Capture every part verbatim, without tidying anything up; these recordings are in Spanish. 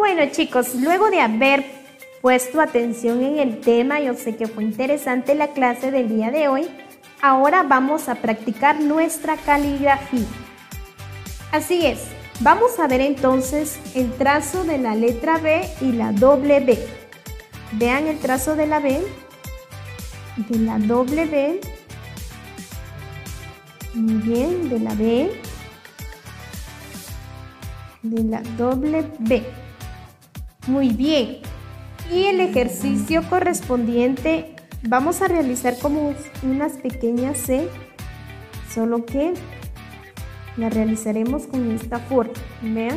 Bueno chicos, luego de haber puesto atención en el tema, yo sé que fue interesante la clase del día de hoy, ahora vamos a practicar nuestra caligrafía. Así es, vamos a ver entonces el trazo de la letra B y la doble B. Vean el trazo de la B, de la doble B, muy bien, de la B, de la doble B. Muy bien. Y el ejercicio correspondiente vamos a realizar como unas pequeñas C, solo que la realizaremos con esta forma. Vean.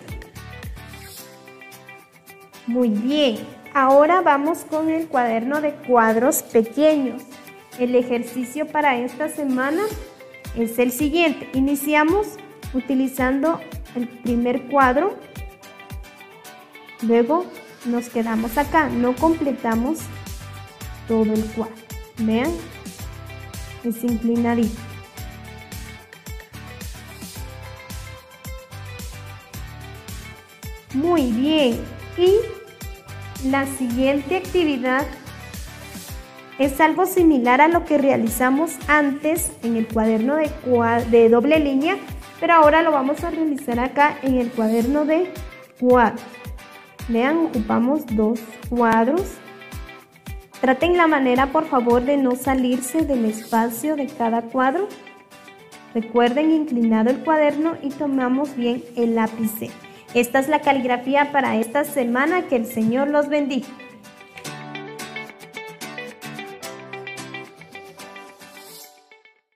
Muy bien. Ahora vamos con el cuaderno de cuadros pequeños. El ejercicio para esta semana es el siguiente. Iniciamos utilizando el primer cuadro, luego nos quedamos acá, no completamos todo el cuadro. Vean, es inclinadito. Muy bien, y la siguiente actividad es algo similar a lo que realizamos antes en el cuaderno de, de doble línea, pero ahora lo vamos a realizar acá en el cuaderno de cuadros. Vean, ocupamos dos cuadros. Traten la manera, por favor, de no salirse del espacio de cada cuadro. Recuerden inclinado el cuaderno y tomamos bien el lápiz. Esta es la caligrafía para esta semana. Que el Señor los bendiga.